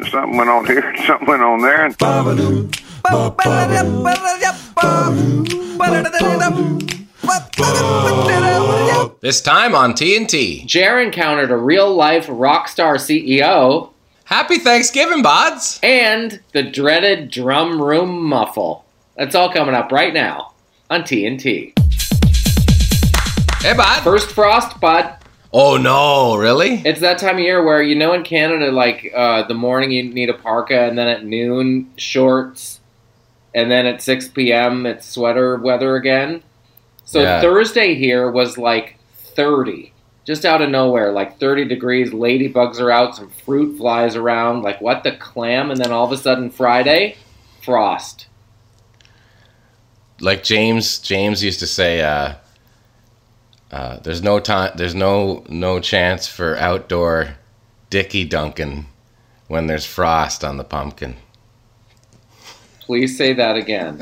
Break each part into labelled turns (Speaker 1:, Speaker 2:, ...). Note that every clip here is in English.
Speaker 1: something went on here, something went on there. And
Speaker 2: This time on TNT.
Speaker 3: Jer encountered a real-life rock star CEO.
Speaker 2: Happy Thanksgiving, Bods.
Speaker 3: And the dreaded drum room muffle. That's all coming up right now on TNT.
Speaker 2: Hey, Bod.
Speaker 3: First frost, Bud.
Speaker 2: Oh, no, really?
Speaker 3: It's that time of year where, you know, in Canada, like, the morning you need a parka, and then at noon, shorts, and then at 6 p.m., it's sweater weather again. So
Speaker 2: Yeah.
Speaker 3: Thursday here was like 30. Just out of nowhere, like 30 degrees, ladybugs are out, some fruit flies around, like, what the clam? And then all of a sudden, Friday, frost.
Speaker 2: Like James used to say, there's no time, there's no chance for outdoor Dickie Duncan when there's frost on the pumpkin.
Speaker 3: Please say that again.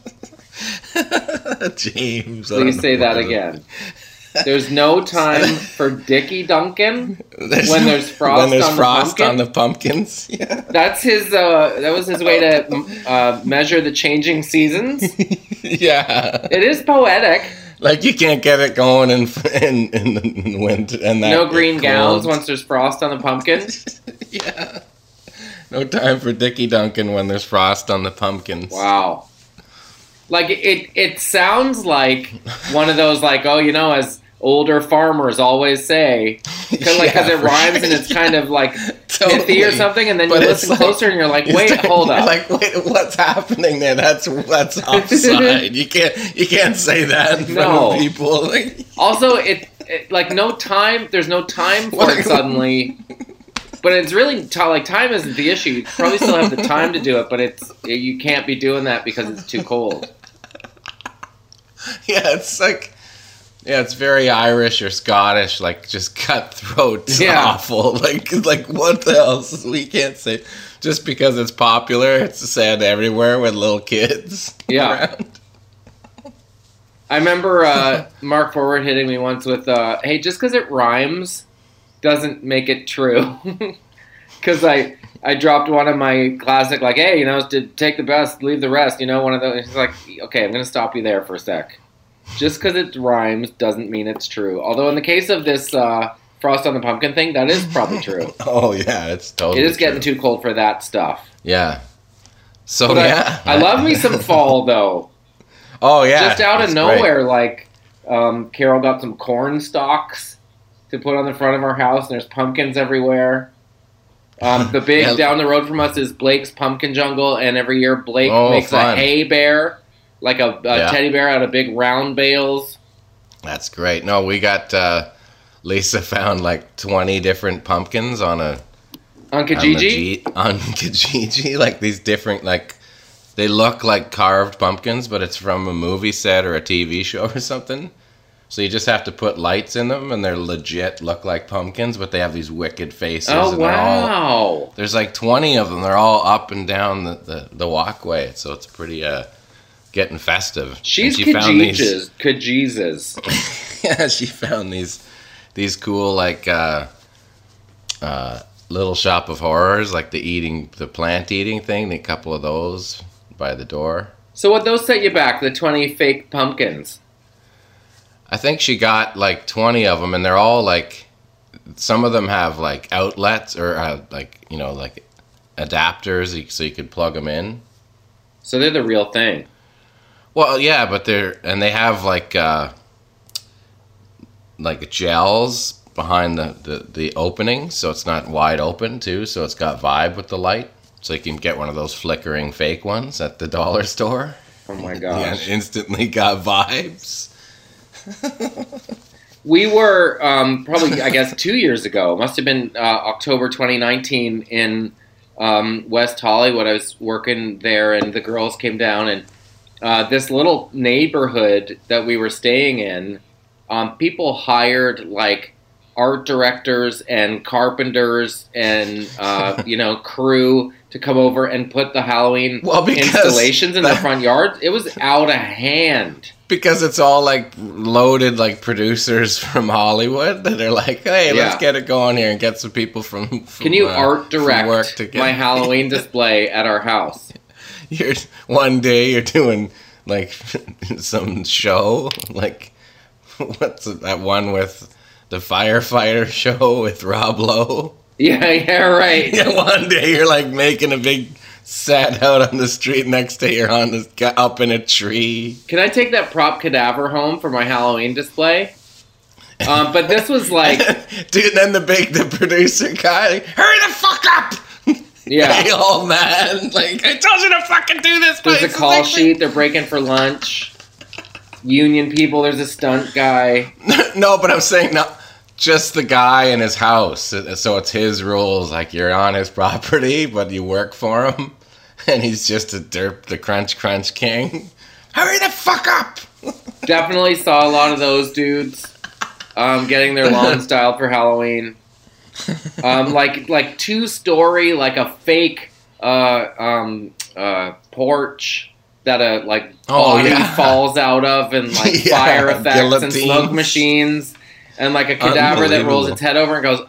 Speaker 2: James,
Speaker 3: Please say that again. There's no time for Dickie Duncan when there's frost
Speaker 2: on the pumpkins. Yeah.
Speaker 3: That's his. That was his way to measure the changing seasons.
Speaker 2: Yeah.
Speaker 3: It is poetic.
Speaker 2: Like you can't get it going in the winter and that.
Speaker 3: No green gowns once there's frost on the pumpkin.
Speaker 2: Yeah. No time for Dickie Duncan when there's frost on the pumpkins.
Speaker 3: Wow. Like it sounds like one of those, like, oh, you know, as older farmers always say, because it rhymes and it's kind of like pithy or something, and then you listen closer and you're like, wait, hold up.
Speaker 2: Like, wait, what's happening there? That's offside. You can't say that in front of people. Like, also,
Speaker 3: it like no time. There's no time for it suddenly. But it's really like time isn't the issue. You probably still have the time to do it, but you can't be doing that because it's too cold.
Speaker 2: Yeah, it's very Irish or Scottish, like just cutthroat, awful. Like what the else? We can't say just because it's popular. It's said everywhere with little kids.
Speaker 3: Yeah.
Speaker 2: Around.
Speaker 3: I remember Mark Forward hitting me once with, "Hey, just because it rhymes doesn't make it true." Because I dropped one of my classic, like, hey, you know, to take the best, leave the rest, you know, one of those. It's like, okay, I'm going to stop you there for a sec. Just because it rhymes doesn't mean it's true. Although in the case of this frost on the pumpkin thing, that is probably true.
Speaker 2: Oh, yeah, it's totally
Speaker 3: It is getting too cold for that stuff.
Speaker 2: Yeah. So,
Speaker 3: but I love me some fall, though.
Speaker 2: Oh, yeah.
Speaker 3: Just out of nowhere, great. Like, Carol got some corn stalks to put on the front of our house, and there's pumpkins everywhere. The big down the road from us is Blake's Pumpkin Jungle, and every year Blake makes a hay bear, like a teddy bear out of big round bales. That's
Speaker 2: great. No, we got Lisa found like 20 different pumpkins on Kijiji, like these different, like they look like carved pumpkins, but it's from a movie set or a TV show or something. So you just have to put lights in them, and they're legit look like pumpkins, but they have these wicked faces.
Speaker 3: Oh, wow.
Speaker 2: There's like 20 of them. They're all up and down the walkway, so it's pretty getting festive.
Speaker 3: She's Kijizes.
Speaker 2: Yeah, she found these cool, like, Little Shop of Horrors, like the plant eating thing, a couple of those by the door.
Speaker 3: So what those set you back, the 20 fake pumpkins?
Speaker 2: I think she got like 20 of them, and they're all like, some of them have like outlets or like, you know, like adapters so you could plug them in.
Speaker 3: So they're the real thing.
Speaker 2: Well, yeah, but they have like gels behind the opening, so it's not wide open too, so it's got vibe with the light. So you can get one of those flickering fake ones at the dollar store.
Speaker 3: Oh my gosh.
Speaker 2: Yeah, instantly got vibes.
Speaker 3: We were probably, I guess, 2 years ago. It must have been October 2019 in West Hollywood. I was working there, and the girls came down, and this little neighborhood that we were staying in, people hired like art directors and carpenters and crew to come over and put the Halloween installations in the front yard. It was out of hand.
Speaker 2: Because it's all like loaded like producers from Hollywood that are like, hey, let's get it going here and get some people from
Speaker 3: Can you art direct my Halloween display at our house?
Speaker 2: One day you're doing like some show, like what's that one with the firefighter show with Rob Lowe?
Speaker 3: Yeah, right.
Speaker 2: Yeah, one day you're like making a big set out on the street, next day you're up in a tree.
Speaker 3: Can I take that prop cadaver home for my Halloween display? But this was like,
Speaker 2: dude. Then the producer guy, hurry the fuck up!
Speaker 3: Yeah,
Speaker 2: hey, old man, like I told you to fucking do this.
Speaker 3: There's a call sheet. They're breaking for lunch. Union people. There's a stunt guy.
Speaker 2: No, but I'm saying no. Just the guy in his house, so it's his rules. Like you're on his property, but you work for him, and he's just the crunch king. Hurry the fuck up!
Speaker 3: Definitely saw a lot of those dudes getting their lawn styled for Halloween. Like 2-story, like a fake porch that a body falls out of, and like fire effects guillotines. And smoke machines. And like a cadaver that rolls its head over and goes,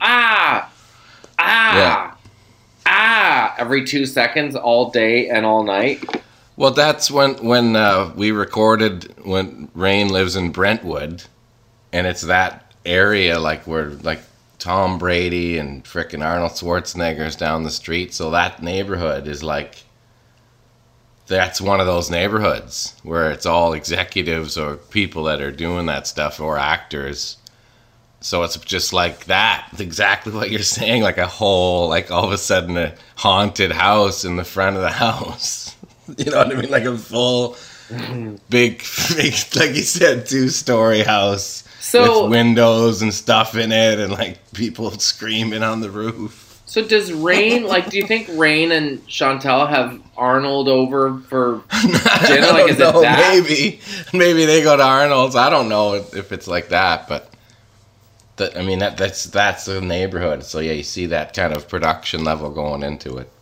Speaker 3: every 2 seconds, all day and all night.
Speaker 2: Well, that's when we recorded when Rain lives in Brentwood, and it's that area like where like Tom Brady and frickin' Arnold Schwarzenegger's down the street. So that neighborhood is like, that's one of those neighborhoods where it's all executives or people that are doing that stuff or actors. So it's just like that. It's exactly what you're saying. Like a whole, like all of a sudden a haunted house in the front of the house. You know what I mean? Like a full, big, like you said, 2-story house with windows and stuff in it and like people screaming on the roof.
Speaker 3: So does Rain, do you think Rain and Chantal have Arnold over for dinner? Like, is it that?
Speaker 2: Maybe they go to Arnold's. I don't know if it's like that, but. That's the neighborhood. So yeah, you see that kind of production level going into it.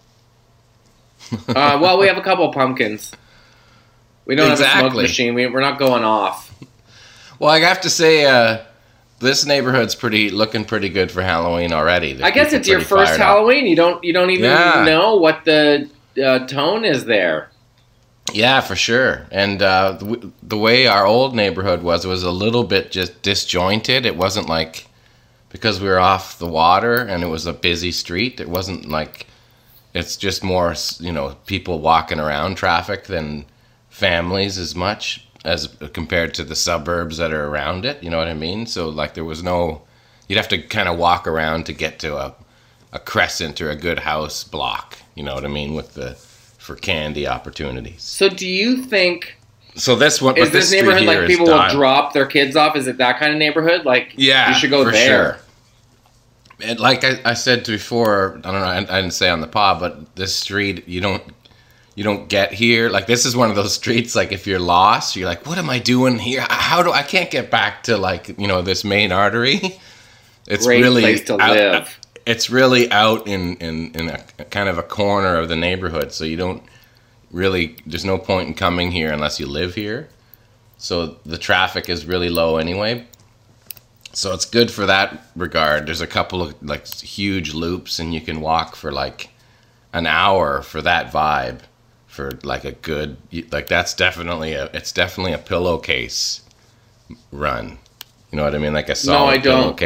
Speaker 3: Well, we have a couple pumpkins. We don't have a smoke machine. We're not going off.
Speaker 2: Well, I have to say, this neighborhood's looking pretty good for Halloween already.
Speaker 3: I guess it's your first Halloween. You don't even know what the tone is there.
Speaker 2: Yeah, for sure. And the way our old neighborhood was a little bit just disjointed. It wasn't like, because we were off the water and it was a busy street, it wasn't like, it's just more, people walking around traffic than families as much as compared to the suburbs that are around it. You know what I mean? So like there was no, you'd have to kind of walk around to get to a crescent or a good house block. You know what I mean? For candy opportunities.
Speaker 3: So do you think
Speaker 2: this
Speaker 3: neighborhood like people will drop their kids off? Is it that kind of neighborhood? Like, you should go there. Sure.
Speaker 2: And like I said before, I don't know, I didn't say on the pod, but this street you don't get here. Like this is one of those streets. Like if you're lost, you're like, what am I doing here? I can't get back to this main artery? It's
Speaker 3: great
Speaker 2: really
Speaker 3: place to live.
Speaker 2: It's really out in a kind of a corner of the neighborhood, so you don't really, there's no point in coming here unless you live here. So the traffic is really low anyway. So it's good for that regard. There's a couple of like huge loops and you can walk for like an hour for that vibe, for like a good, like it's definitely a pillowcase run. You know what I mean? Like a solid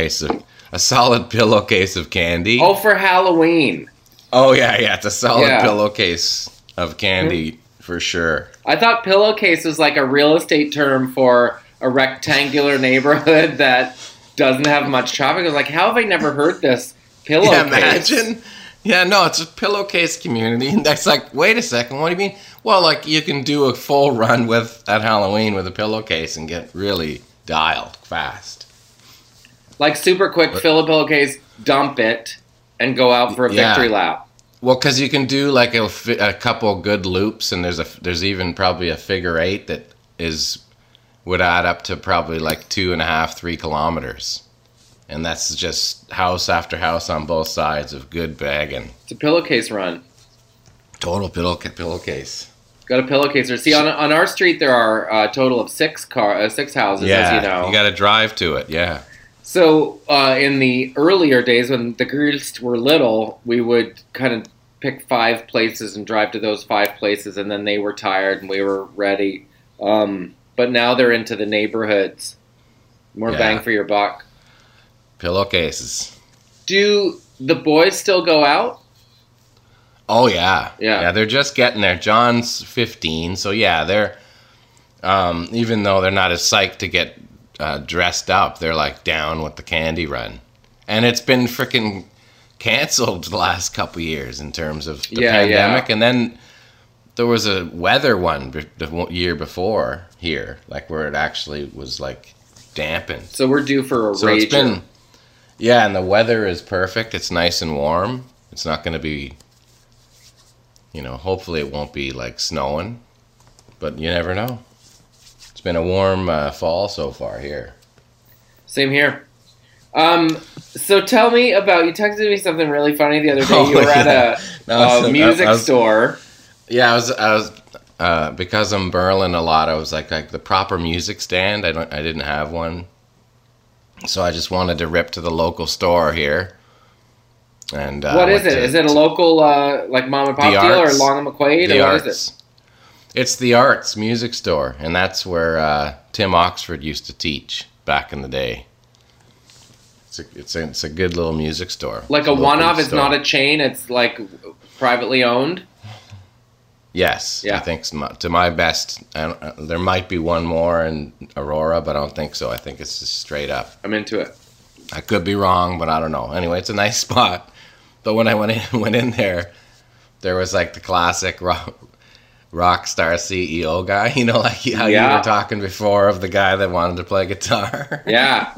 Speaker 2: pillowcase of candy.
Speaker 3: Oh, for Halloween.
Speaker 2: Oh, yeah. It's a solid pillowcase of candy for sure.
Speaker 3: I thought pillowcase was like a real estate term for a rectangular neighborhood that doesn't have much traffic. I was like, how have I never heard this? Pillowcase.
Speaker 2: Yeah, imagine. Yeah, no, it's a pillowcase community. And that's like, wait a second, what do you mean? Well, like you can do a full run at Halloween with a pillowcase and get really dialed fast.
Speaker 3: Like super quick, fill a pillowcase, dump it, and go out for a victory lap.
Speaker 2: Well, because you can do like a couple good loops, and there's even probably a figure 8 that would add up to probably like 2.5-3 kilometers, And that's just house after house on both sides of good bagging.
Speaker 3: It's a pillowcase run.
Speaker 2: Total pillowcase.
Speaker 3: Got a pillowcase. See, on our street there are a total of six houses, as you know.
Speaker 2: You got to drive to it, yeah.
Speaker 3: So in the earlier days when the girls were little, we would kind of pick 5 places and drive to those 5 places, and then they were tired and we were ready. But now they're into the neighborhoods. More bang for your buck.
Speaker 2: Pillowcases.
Speaker 3: Do the boys still go out?
Speaker 2: Oh, yeah. Yeah, they're just getting there. John's 15, so yeah, they're, even though they're not as psyched to get dressed up, they're like down with the candy run. And it's been freaking canceled the last couple years in terms of the pandemic. And then there was a weather one the year before here, like where it actually was like dampened.
Speaker 3: So we're due for a rager.
Speaker 2: It's been, yeah, and the weather is perfect. It's nice and warm. It's not going to be, hopefully it won't be like snowing, but you never know. It's been a warm fall so far here.
Speaker 3: Same here. So tell me about, you texted me something really funny the other day. You were at a music store.
Speaker 2: Yeah, I was because I'm Berlin a lot. I was like the proper music stand. I didn't have one, so I just wanted to rip to the local store here. And
Speaker 3: what is it? Is it a local like mom and pop deal or Long and McQuaid? Or what is it?
Speaker 2: It's the Arts Music Store, and that's where Oxford used to teach back in the day. It's a good little music store.
Speaker 3: Like a one-off. It's not a chain. It's like privately owned.
Speaker 2: Yes, yeah. I think to my best, there might be one more in Aurora, but I don't think so. I think it's just straight up.
Speaker 3: I'm into it.
Speaker 2: I could be wrong, but I don't know. Anyway, it's a nice spot. But when I went in there was like the classic rock star CEO guy. Like how you were talking before of the guy that wanted to play guitar.
Speaker 3: Yeah.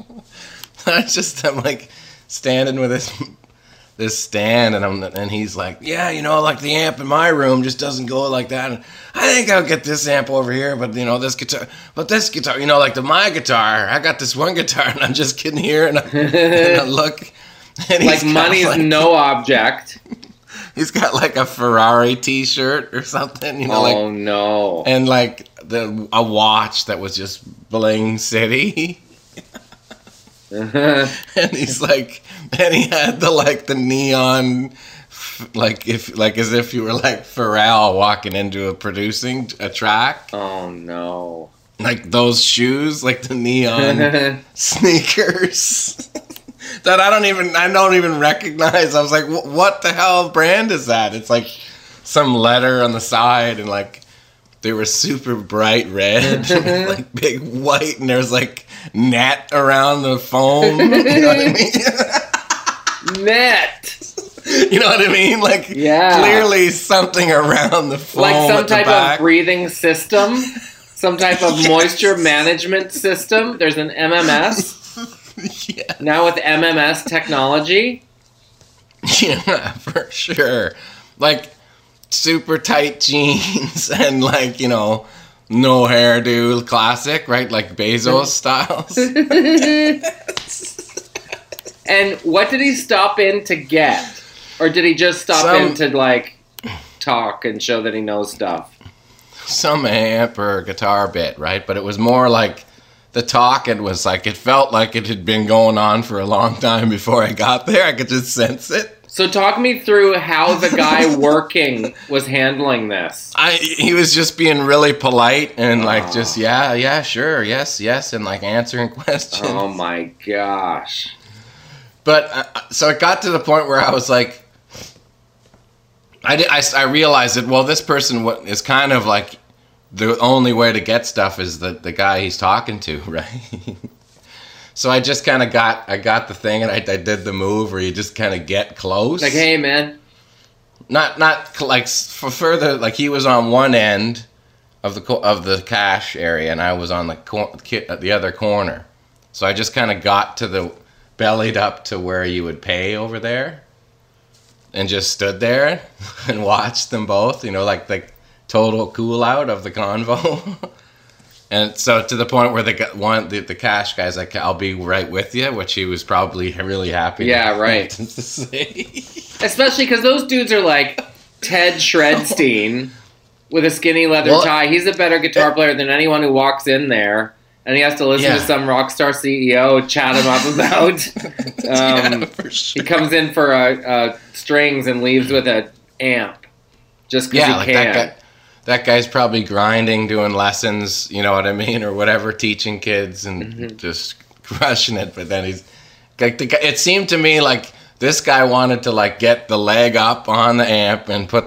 Speaker 2: I'm like standing with this stand, and he's like, yeah, like the amp in my room just doesn't go like that. And I think I'll get this amp over here, but this guitar, like my guitar, I got this one guitar, and I'm just kidding here, and I look, and
Speaker 3: like money's no object.
Speaker 2: He's got like a Ferrari T-shirt or something,
Speaker 3: Oh no!
Speaker 2: And like a watch that was just Bling City. And he's like, and he had the neon, as if you were like Pharrell walking into producing a track.
Speaker 3: Oh no!
Speaker 2: Like those shoes, like the neon sneakers that I don't even recognize. I was like, what the hell brand is that? It's like some letter on the side, and like they were super bright red, like big white, and there's like net around the foam. You know what I mean?
Speaker 3: Net.
Speaker 2: You know what I mean? Like, clearly something around the foam.
Speaker 3: Like some type of breathing system, some type of moisture management system. There's an MMS.
Speaker 2: Yeah.
Speaker 3: Now with MMS technology.
Speaker 2: Yeah, for sure. Like super tight jeans and like, no hairdo, classic, right? Like Bezos styles.
Speaker 3: And what did he stop in to get? Or did he just stop in to like talk and show that he knows stuff?
Speaker 2: Some amp or guitar bit, right? But it was more like the talking was like, it felt like it had been going on for a long time before I got there. I could just sense it.
Speaker 3: So talk me through how the guy working was handling this.
Speaker 2: He was just being really polite and like just, yeah, sure, yes, and like answering questions.
Speaker 3: Oh my gosh.
Speaker 2: But so it got to the point where I was like, I realized that, well, this person is kind of like the only way to get stuff is the guy he's talking to, right? So I just kind of got the thing, and I did the move where you just kind of get close.
Speaker 3: Like, hey, man.
Speaker 2: Not like for further, like he was on one end of the cash area, and I was on the other corner. So I just kind of got to bellied up to where you would pay over there, and just stood there and watched them both. Like total cool out of the convo. And so to the point where the cash guy's like, I'll be right with you, which he was probably really happy.
Speaker 3: Yeah, right.
Speaker 2: To say.
Speaker 3: Especially because those dudes are like Ted Shredstein with a skinny leather tie. He's a better guitar player than anyone who walks in there. And he has to listen to some rock star CEO chat him up about.
Speaker 2: For sure.
Speaker 3: He comes in for strings and leaves with an amp just because he can.
Speaker 2: That guy's probably grinding, doing lessons, you know what I mean, or whatever, teaching kids and just crushing it. But then he's like, it seemed to me like this guy wanted to like get the leg up on the amp and put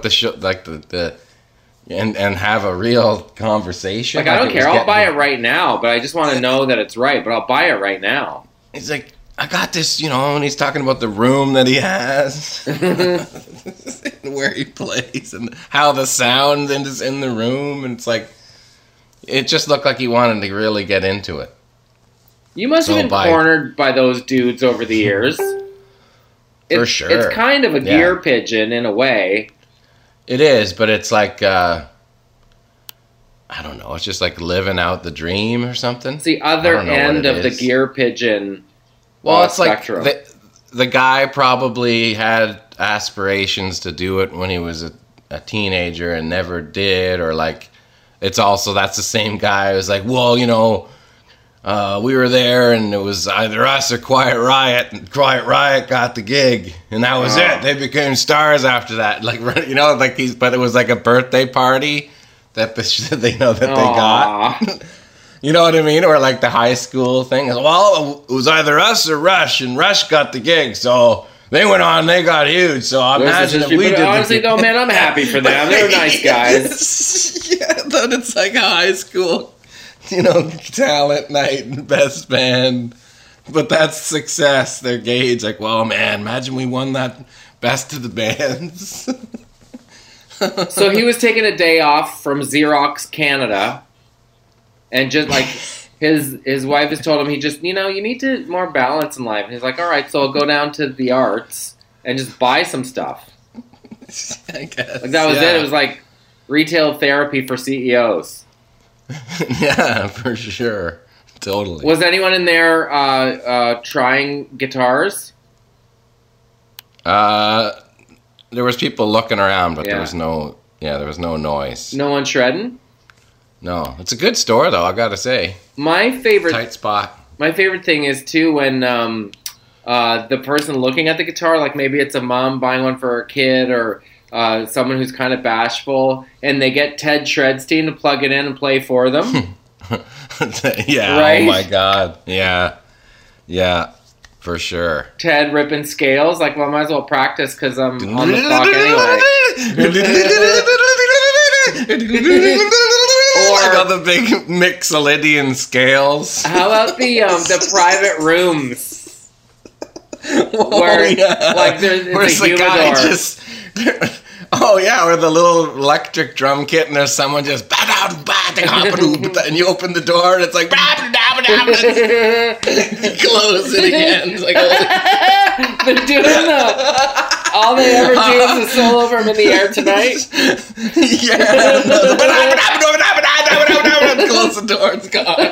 Speaker 2: and have a real conversation.
Speaker 3: Like I don't care, I'll buy it right now, but I just want to know that it's right. But I'll buy it right now.
Speaker 2: He's like, I got this, you know, and he's talking about the room that he has, where he plays, and how the sound is in the room, and it's like, it just looked like he wanted to really get into it.
Speaker 3: You must have been cornered by those dudes over the years.
Speaker 2: For sure.
Speaker 3: It's kind of a gear pigeon in a way.
Speaker 2: It is, but it's like, I don't know, it's just like living out the dream or something.
Speaker 3: It's the other end of the gear pigeon.
Speaker 2: Well, it's spectrum. Like the guy probably had aspirations to do it when he was a teenager and never did, or like it's also that's the same guy who's like, well, you know, we were there and it was either us or Quiet Riot, and Quiet Riot got the gig, and that was it. They became stars after that. Like, you know, like but it was like a birthday party that they know that they got. You know what I mean? Or like the high school thing. Well, it was either us or Rush, and Rush got the gig, so they went on, they got huge. So I imagine if we did.
Speaker 3: Honestly, though, man, I'm happy for them. They're nice guys.
Speaker 2: Yeah, then it's like a high school, you know, talent night and best band. But that's success, their gauge. Like, well, man, imagine we won that best of the bands.
Speaker 3: So he was taking a day off from Xerox Canada. And just like his wife has told him, he just, you know, you need to more balance in life. And he's like, all right, so I'll go down to the arts and just buy some stuff.
Speaker 2: I guess.
Speaker 3: Like that was it. It was like retail therapy for CEOs.
Speaker 2: Yeah, for sure. Totally.
Speaker 3: Was anyone in there trying guitars?
Speaker 2: There was people looking around, but there was no noise.
Speaker 3: No one shredding?
Speaker 2: No, it's a good store though. I gotta say,
Speaker 3: my favorite
Speaker 2: tight spot.
Speaker 3: My favorite thing is too when the person looking at the guitar, like maybe it's a mom buying one for her kid or someone who's kind of bashful, and they get Ted Shredstein to plug it in and play for them.
Speaker 2: Yeah. Right? Oh my God. Yeah. Yeah. For sure.
Speaker 3: Ted ripping scales. Like, well, I might as well practice because I'm on the clock anyway.
Speaker 2: Or I got the big Mixolydian scales.
Speaker 3: How about the private rooms? Where like there's a humidor.
Speaker 2: Or the little electric drum kit, and there's someone just and you open the door and it's like close it again. It's like
Speaker 3: they're doing all they ever do is a solo from In the Air Tonight.
Speaker 2: Yeah. Close the door, it's gone.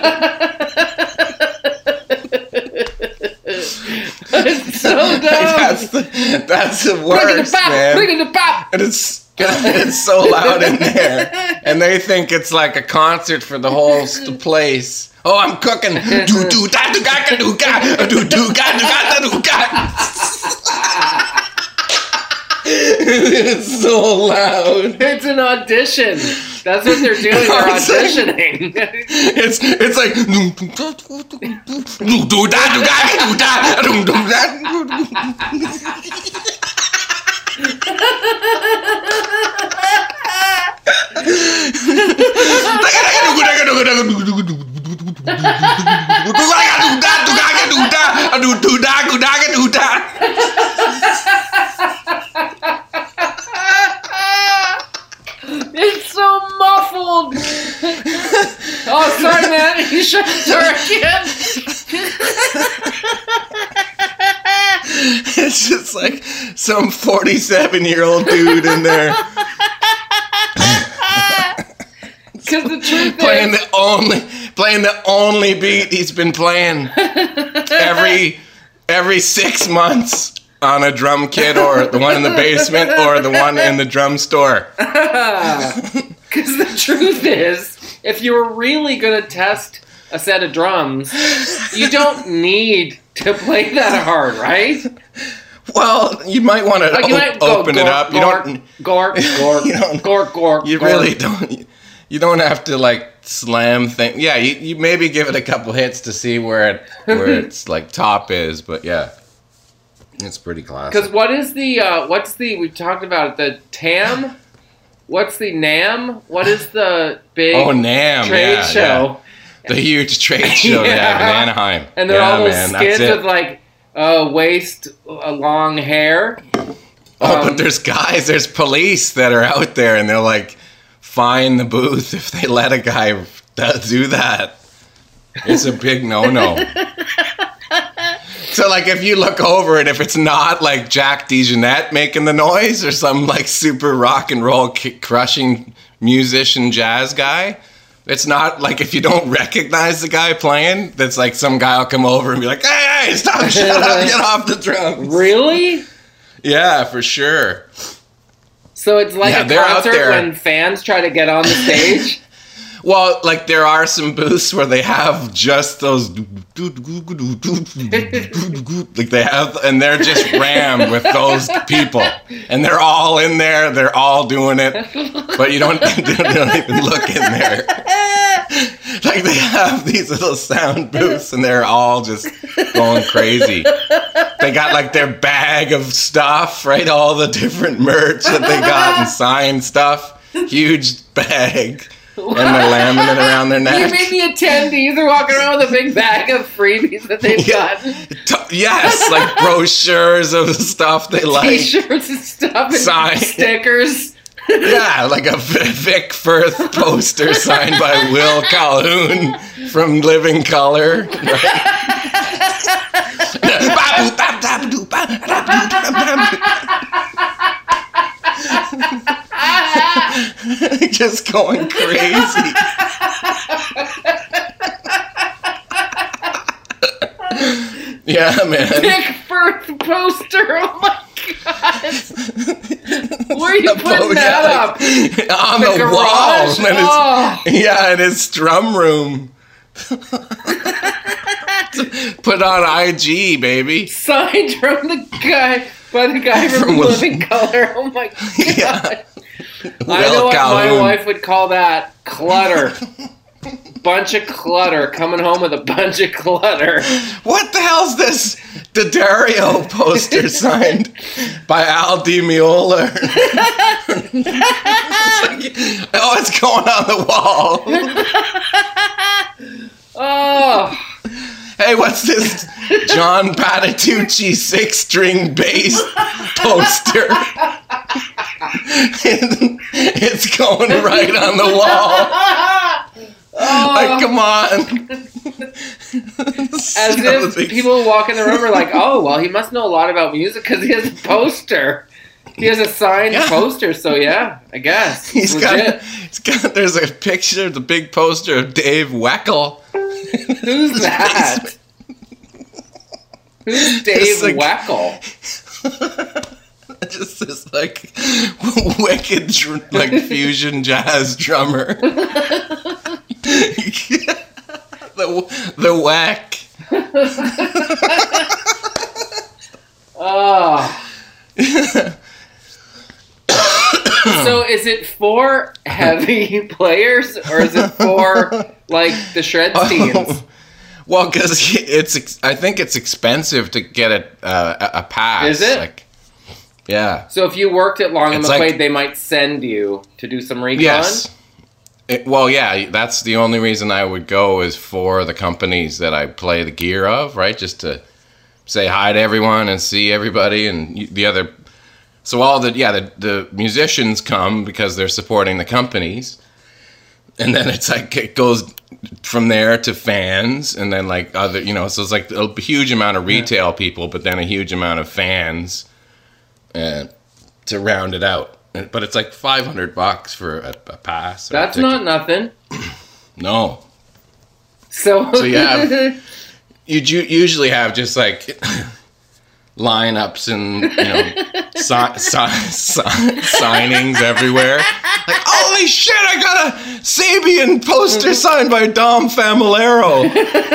Speaker 3: It's so dumb.
Speaker 2: That's the worst, man. And it's so loud in there, and they think it's like a concert for the whole place. Oh, I'm cooking. It's so loud.
Speaker 3: It's an audition. That's what they're doing. They're auditioning.
Speaker 2: It's like
Speaker 3: It's so muffled. Oh, sorry, man. You shut the door again.
Speaker 2: It's just like some 47-year-old dude in there.
Speaker 3: Because the truth
Speaker 2: playing the only beat he's been playing every 6 months on a drum kit, or the one in the basement, or the one in the drum store.
Speaker 3: Because the truth is, if you were really going to test a set of drums, you don't need to play that hard, right?
Speaker 2: Well, you might want to open it up.
Speaker 3: Gork.
Speaker 2: You really don't. You don't have to like slam things. Yeah, you maybe give it a couple hits to see where its like top is, but yeah, it's pretty classic.
Speaker 3: Because what is the we talked about it, the TAM? What's the NAM? What is the big
Speaker 2: NAM
Speaker 3: trade show?
Speaker 2: Yeah. The huge trade show they have in Anaheim.
Speaker 3: And they're all those skids with like waist long hair.
Speaker 2: But there's police that are out there, and they're like, fine the booth if they let a guy do that. It's a big no-no. So like if you look over and if it's not like Jack DeJohnette making the noise or some like super rock and roll crushing musician jazz guy, it's not like if you don't recognize the guy playing, that's like some guy will come over and be like, hey, stop, shut up, get off the drums.
Speaker 3: Really?
Speaker 2: Yeah, for sure.
Speaker 3: So it's like a concert when fans try to get on the stage?
Speaker 2: Well, like there are some booths where they have just those like they have, and they're just rammed with those people, and they're all in there, they're all doing it, but you don't even look in there. Like they have these little sound booths, and they're all just going crazy. They got like their bag of stuff, right? All the different merch that they got and signed stuff, huge bag. And they're lambing it around their neck.
Speaker 3: You mean the attendees are walking around with a big bag of freebies that they've gotten?
Speaker 2: Yes, like brochures of stuff they like.
Speaker 3: T-shirts and stuff and stickers.
Speaker 2: Yeah, like a Vic Firth poster signed by Will Calhoun from Living Colour. Just going crazy. Yeah, man.
Speaker 3: Vic Firth poster. Oh my god. Where are you putting that up?
Speaker 2: On the
Speaker 3: garage?
Speaker 2: wall. Yeah, in his drum room. Put on IG, baby.
Speaker 3: Signed from the guy from Living Colour. Oh my god. Yeah. I know what my wife would call that. Clutter. Bunch of clutter. Coming home with a bunch of clutter.
Speaker 2: What the hell's this D'Addario poster signed by Al Di Meola? It's going on the wall.
Speaker 3: Oh.
Speaker 2: Hey, what's this John Patitucci 6-string bass poster? It's going right on the wall. Oh. Like, come on.
Speaker 3: As if people walk in the room are like, oh, well, he must know a lot about music because he has a poster. He has a signed poster, so yeah, I guess.
Speaker 2: He's got, there's a picture, the big poster of Dave Weckl.
Speaker 3: Who's that? Who's Dave Weckl?
Speaker 2: Just this like wicked like fusion jazz drummer. the whack.
Speaker 3: Oh. So is it for heavy players or is it for like the Shredsteins?
Speaker 2: Well, because I think it's expensive to get a pass.
Speaker 3: Is it?
Speaker 2: Like, yeah.
Speaker 3: So if you worked at Long and McQuaid, they might send you to do some recon?
Speaker 2: Yes. Well, yeah, that's the only reason I would go is for the companies that I play the gear of, right? Just to say hi to everyone and see everybody and the other. So all the musicians come because they're supporting the companies. And then it's like it goes from there to fans and then like other, so it's like a huge amount of retail people, but then a huge amount of fans to round it out. But it's like $500 for a pass.
Speaker 3: That's not nothing.
Speaker 2: No.
Speaker 3: So
Speaker 2: you usually have just like lineups and signings everywhere. Like, holy shit! I got a Sabian poster signed by Dom Famularo.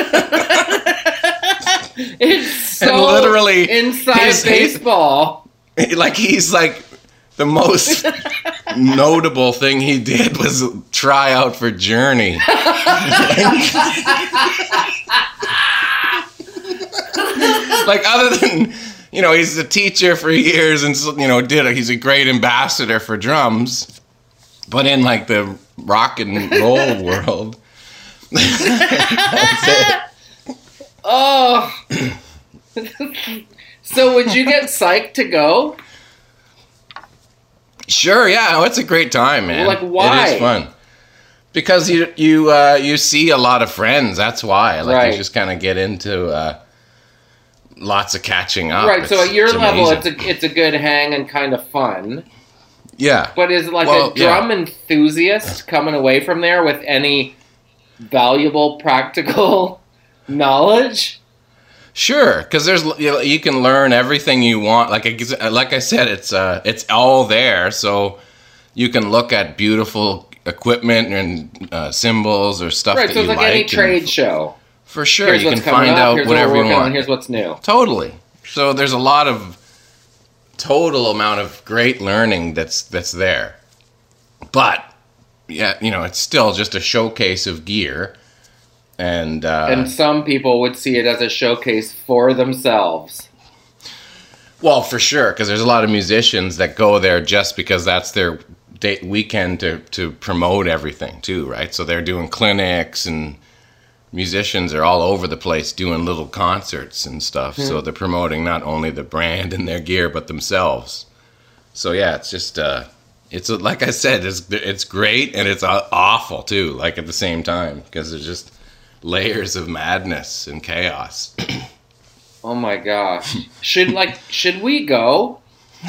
Speaker 3: It's so
Speaker 2: and literally
Speaker 3: inside baseball.
Speaker 2: Like he's like the most notable thing he did was try out for Journey. Like other than, he's a teacher for years and, he's a great ambassador for drums. But in like the rock and roll world. That's it.
Speaker 3: Oh. So would you get psyched to go?
Speaker 2: Sure, yeah. Oh, it's a great time, man.
Speaker 3: Like, why?
Speaker 2: It is fun. Because you see a lot of friends. That's why. Like,
Speaker 3: right.
Speaker 2: You just kind of get into lots of catching up.
Speaker 3: Right, so at your level, it's a good hang and kind of fun.
Speaker 2: Yeah.
Speaker 3: But is it like a drum enthusiast coming away from there with any valuable practical knowledge?
Speaker 2: Sure, because there's you can learn everything you want. Like I said, it's all there, so you can look at beautiful equipment and cymbals or stuff.
Speaker 3: Right,
Speaker 2: that
Speaker 3: so it's
Speaker 2: you
Speaker 3: like any trade show.
Speaker 2: For sure,
Speaker 3: here's
Speaker 2: you can find out whatever you want.
Speaker 3: Here's what's new.
Speaker 2: Totally. So there's a lot of total amount of great learning that's there, but it's still just a showcase of gear. And
Speaker 3: some people would see it as a showcase for themselves.
Speaker 2: Well, for sure, because there's a lot of musicians that go there just because that's their weekend to promote everything too, right? So they're doing clinics, and musicians are all over the place doing little concerts and stuff. Mm-hmm. So they're promoting not only the brand and their gear, but themselves. So yeah, it's just like I said, it's great and it's awful too, like at the same time, because there's just layers of madness and chaos.
Speaker 3: Oh my gosh. Should we go?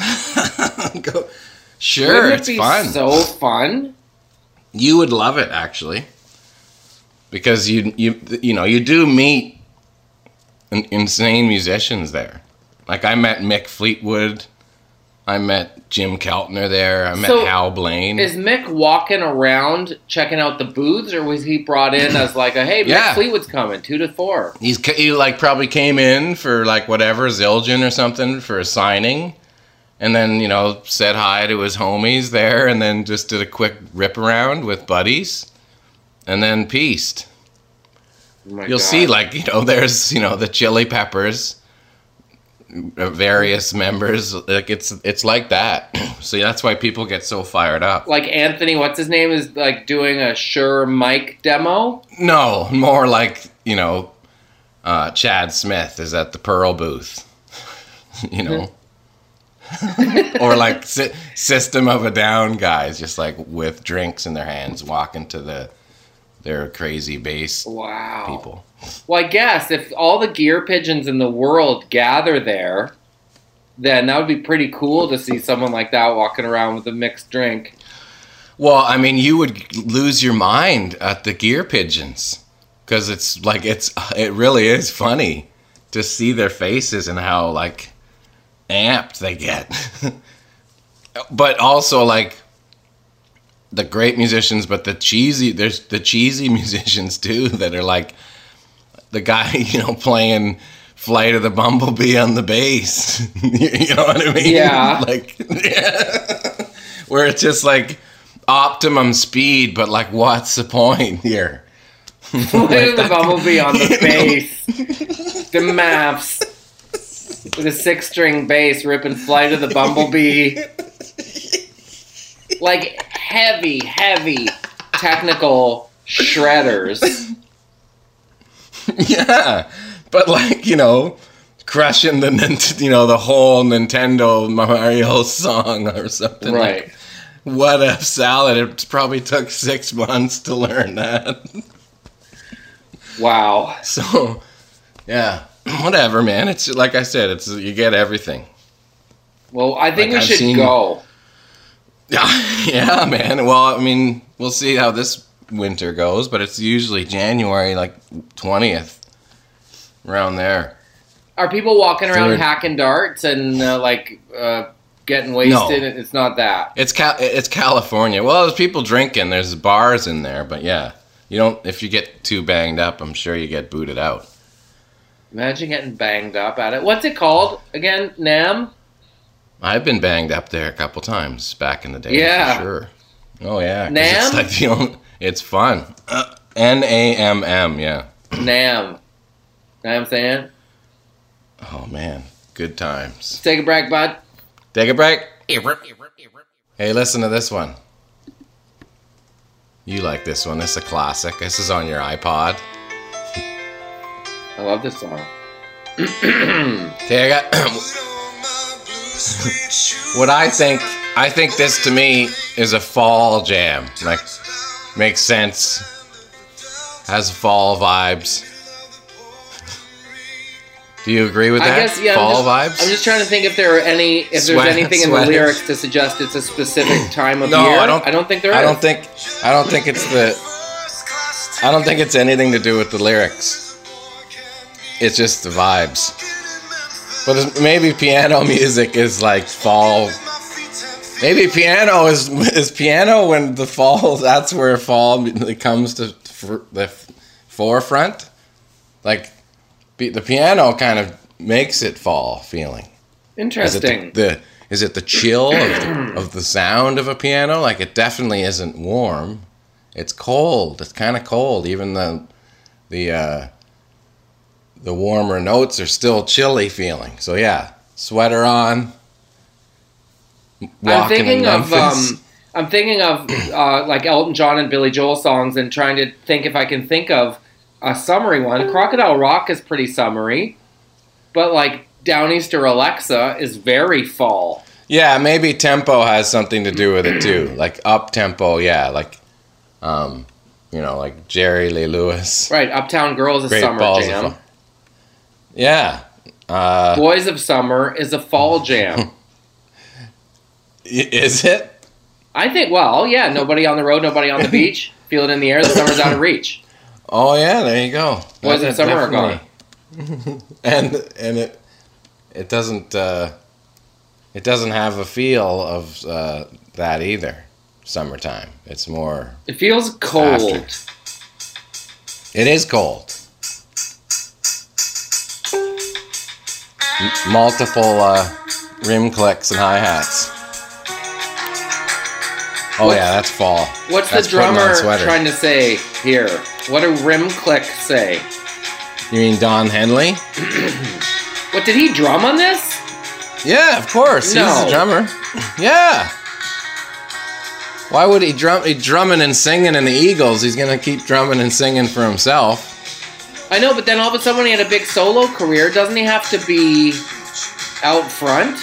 Speaker 2: Go. Sure, it's fun.
Speaker 3: So fun.
Speaker 2: You would love it, actually, because you do meet insane musicians there. Like I met Mick Fleetwood, I met Jim Keltner there, I met Hal Blaine.
Speaker 3: Is Mick walking around checking out the booths, or was he brought in as like Mick Fleetwood's coming 2 to 4?
Speaker 2: He like probably came in for like whatever Zildjian or something for a signing, and then said hi to his homies there, and then just did a quick rip around with buddies, and then peaced. You'll see there's the Chili Peppers, various members, like it's like that. So that's why people get so fired up. Like
Speaker 3: Anthony, what's his name, is like doing a Shure mic demo?
Speaker 2: No, more like Chad Smith is at the Pearl booth. Or like System of a Down guys, just like with drinks in their hands, walking to their crazy bass people.
Speaker 3: Well, I guess if all the gear pigeons in the world gather there, then that would be pretty cool to see someone like that walking around with a mixed drink.
Speaker 2: Well, I mean, you would lose your mind at the gear pigeons, because it really is funny to see their faces and how like amped they get. But also like the great musicians, but there's the cheesy musicians too that are like the guy, playing Flight of the Bumblebee on the bass. You know what I mean?
Speaker 3: Yeah.
Speaker 2: Where it's just like optimum speed, but like, what's the point here?
Speaker 3: Flight of the Bumblebee on the bass. The maps. With a 6-string bass ripping Flight of the Bumblebee. Like heavy technical shredders.
Speaker 2: Yeah, but like, crushing the whole Nintendo Mario song or something.
Speaker 3: Right.
Speaker 2: Like, What If Salad. It probably took 6 months to learn that.
Speaker 3: Wow.
Speaker 2: So, yeah, whatever, man. It's like I said, you get everything.
Speaker 3: Well, I think we should go.
Speaker 2: Yeah, man. Well, I mean, we'll see how this winter goes, but it's usually January, like 20th, around there.
Speaker 3: Are people walking around hacking darts and getting wasted? No. It's not that.
Speaker 2: It's California. Well, there's people drinking. There's bars in there, but yeah, you don't. If you get too banged up, I'm sure you get booted out.
Speaker 3: Imagine getting banged up at it. What's it called again? NAMM?
Speaker 2: I've been banged up there a couple times back in the day.
Speaker 3: Yeah,
Speaker 2: for sure. Oh yeah,
Speaker 3: NAMM.
Speaker 2: It's fun. NAMM. Yeah.
Speaker 3: NAMM. Know what I'm saying?
Speaker 2: Oh man, good times.
Speaker 3: Let's take a break, bud.
Speaker 2: Take a break. Hey, listen to this one. You like this one? This is a classic. This is on your iPod.
Speaker 3: I love this song.
Speaker 2: Okay, I got what I think this to me is a fall jam. Like, makes sense. Has fall vibes. Do you agree with that?
Speaker 3: I guess, yeah.
Speaker 2: Fall vibes?
Speaker 3: I'm just trying to think if there's anything in the lyrics to suggest it's a specific time of year.
Speaker 2: I
Speaker 3: don't think there is.
Speaker 2: I don't think it's anything to do with the lyrics. It's just the vibes. But maybe piano music is like fall. Maybe piano is piano when the fall. That's where fall comes to the forefront. Like the piano kind of makes it fall feeling.
Speaker 3: Interesting.
Speaker 2: Is it the chill of the sound of a piano? Like, it definitely isn't warm. It's cold. It's kind of cold. Even the warmer notes are still chilly feeling. So yeah, sweater on.
Speaker 3: I'm thinking of like Elton John and Billy Joel songs, and trying to think if I can think of a summery one. Crocodile Rock is pretty summery, but like Downeaster Alexa is very fall.
Speaker 2: Yeah, maybe tempo has something to do with it too. Like up tempo, yeah, like like Jerry Lee Lewis.
Speaker 3: Right, Uptown Girls is summer jam.
Speaker 2: Yeah.
Speaker 3: Boys of Summer is a fall jam.
Speaker 2: Is it?
Speaker 3: I think, well, yeah, nobody on the road, nobody on the beach. Feel it in the air, the summer's out of reach.
Speaker 2: Oh, yeah, there you go.
Speaker 3: Boys of Summer are gone.
Speaker 2: and it doesn't have a feel of that either, summertime. It's more...
Speaker 3: It feels cold.
Speaker 2: After. It is cold. Multiple rim clicks and hi-hats. Oh yeah, that's fall.
Speaker 3: What's the drummer trying to say here? What do rim clicks say?
Speaker 2: You mean Don Henley?
Speaker 3: What, did he drum on this?
Speaker 2: Yeah, of course. No. He's a drummer. Yeah. Why would he drum? He's drumming and singing in the Eagles. He's gonna keep drumming and singing for himself.
Speaker 3: I know, but then all of a sudden when he had a big solo career, doesn't he have to be out front?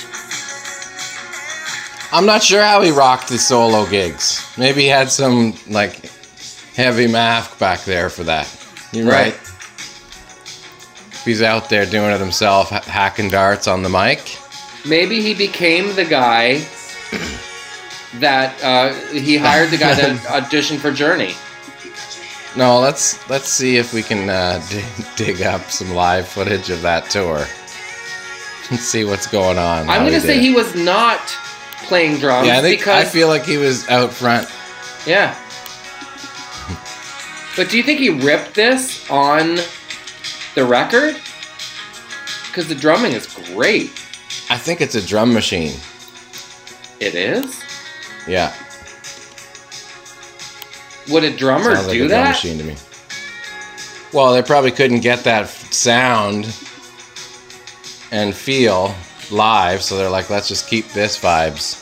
Speaker 2: I'm not sure how he rocked his solo gigs. Maybe he had some, like, heavy math back there for that. You're right. If he's out there doing it himself, hacking darts on the mic.
Speaker 3: Maybe he became the guy that he hired the guy that auditioned for Journey.
Speaker 2: No, let's see if we can dig up some live footage of that tour and see what's going on.
Speaker 3: I'm going to say he was not playing drums.
Speaker 2: Yeah, I feel like he was out front.
Speaker 3: Yeah. But do you think he ripped this on the record? Because the drumming is great.
Speaker 2: I think it's a drum machine.
Speaker 3: It is?
Speaker 2: Yeah.
Speaker 3: Would a drummer
Speaker 2: Sounds like
Speaker 3: do
Speaker 2: a
Speaker 3: that?
Speaker 2: Drum machine to me. Well, they probably couldn't get that sound and feel live, so they're like, let's just keep this vibes.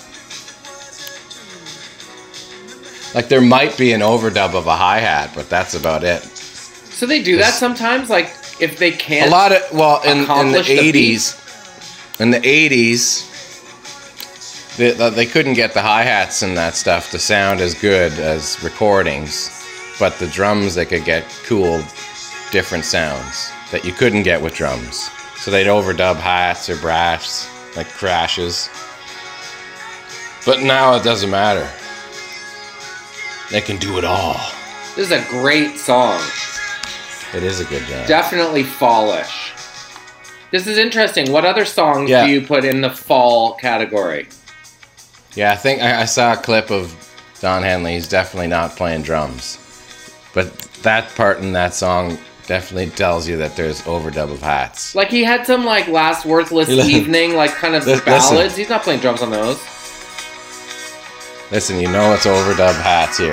Speaker 2: Like, there might be an overdub of a hi-hat, but that's about it.
Speaker 3: So they do that sometimes? Like, if they can't
Speaker 2: a lot of, well, in the 80s, in the 80s, they couldn't get the hi-hats and that stuff to sound as good as recordings, but the drums, they could get cool, different sounds that you couldn't get with drums. So they'd overdub hi-hats or brass, like crashes. But now it doesn't matter. They can do it all.
Speaker 3: This is a great song.
Speaker 2: It is a good jam.
Speaker 3: Definitely fallish. This is interesting. What other songs do you put in the fall category?
Speaker 2: Yeah, I think I saw a clip of Don Henley. He's definitely not playing drums. But that part in that song definitely tells you that there's overdub of hats.
Speaker 3: Like he had some like Last Worthless Evening, like kind of ballads. Listen. He's not playing drums on those.
Speaker 2: Listen, you know it's overdub hats here.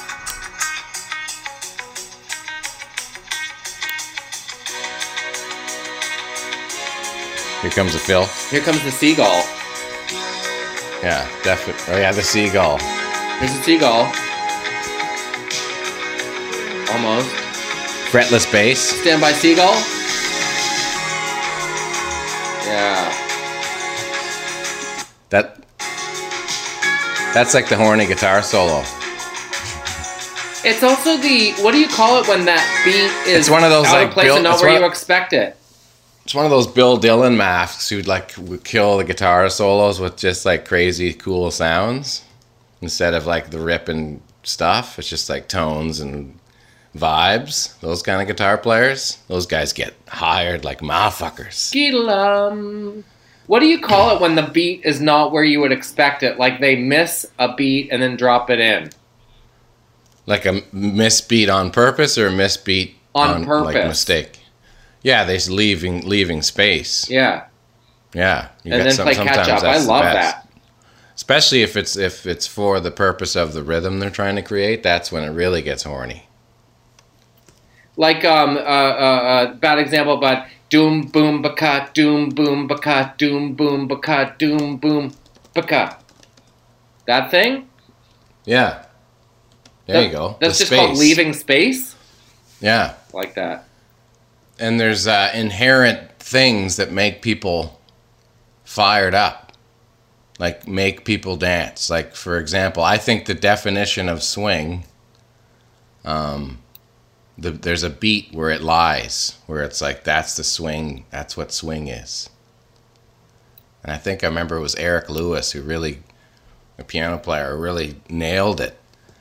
Speaker 2: Here comes the fill.
Speaker 3: Here comes the seagull.
Speaker 2: Yeah, definitely. Oh yeah, the seagull.
Speaker 3: Here's the seagull. Almost.
Speaker 2: Fretless bass.
Speaker 3: Stand by Seagull. Yeah.
Speaker 2: That's like the horny guitar solo.
Speaker 3: It's also the, what do you call it when that beat is
Speaker 2: it's one of those,
Speaker 3: out
Speaker 2: like,
Speaker 3: of place and not where you expect it?
Speaker 2: It's one of those Bill Dylan masks who'd like would kill the guitar solos with just like crazy cool sounds instead of like the ripping stuff. It's just like tones and vibes. Those kind of guitar players, those guys get hired like motherfuckers.
Speaker 3: What do you call it when the beat is not where you would expect it? Like they miss a beat and then drop it in.
Speaker 2: Like a misbeat on purpose or a misbeat
Speaker 3: on purpose?
Speaker 2: Like mistake. Yeah, they're leaving space.
Speaker 3: Yeah.
Speaker 2: Yeah.
Speaker 3: And then play catch up. I love that.
Speaker 2: Especially if it's for the purpose of the rhythm they're trying to create. That's when it really gets horny.
Speaker 3: Like bad example, but doom boom baka doom boom baka doom boom baka doom boom baka. That thing?
Speaker 2: Yeah. There you go.
Speaker 3: That's just called leaving space?
Speaker 2: Yeah.
Speaker 3: Like that.
Speaker 2: And there's inherent things that make people fired up, like make people dance. Like, for example, I think the definition of swing, there's a beat where it lies, where it's like, that's the swing, that's what swing is. And I think I remember it was Eric Lewis who really, a piano player, really nailed it.